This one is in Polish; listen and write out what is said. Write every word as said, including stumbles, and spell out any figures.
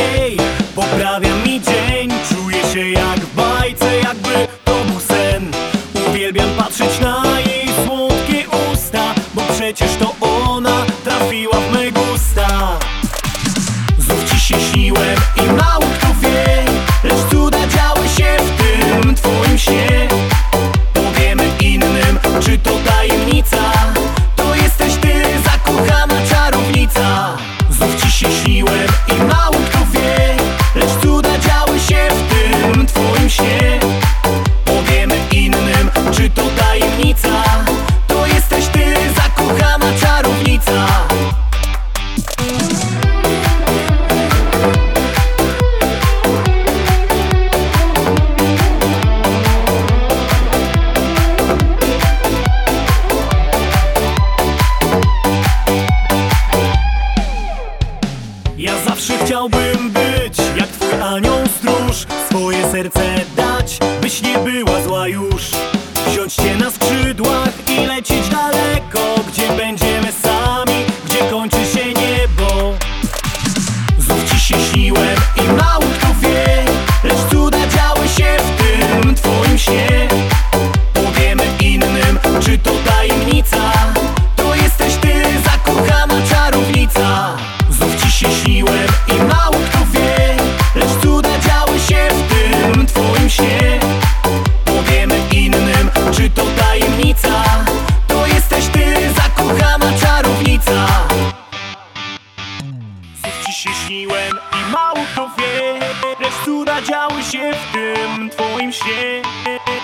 jej poprawia mi dzień. Czuję się jak w bajce, jakby to był sen. Uwielbiam patrzeć na jej słodkie usta, bo przecież to ona trafiła w me gusta. Znów ci się śniłem i mało kto wie, lecz cuda działy się w tym twoim śnie. Powiemy innym, czy to tajemnica, to jesteś ty, zakochana czarownica. Znów ci się śniłem i mało kto wie, lecz cuda działy się w tym twoim śnie. Powiemy innym, czy to tajemnica, to jesteś ty, zakochana czarownica. Ja zawsze chciałbym być jak twój anioł stróż, swoje serce dać, byś nie była zła już. Wziąć cię na skrzydłach i lecieć daleko, gdzie będziemy sami, gdzie kończy się niebo. Znów ci się śniłem i mało kto wie, lecz cuda działy się w tym twoim śnie. Powiemy innym, czy to tajemnica, to jesteś ty, zakochana czarownica. Znów ci się śniłem i mało kto wie, lecz cuda działy się w tym twoim śnie. Powiemy innym, czy to tajemnica, to jesteś ty, zakochana czarownica. Znów ci się śniłem i mało kto wie, lecz cuda działy się w tym twoim śnie.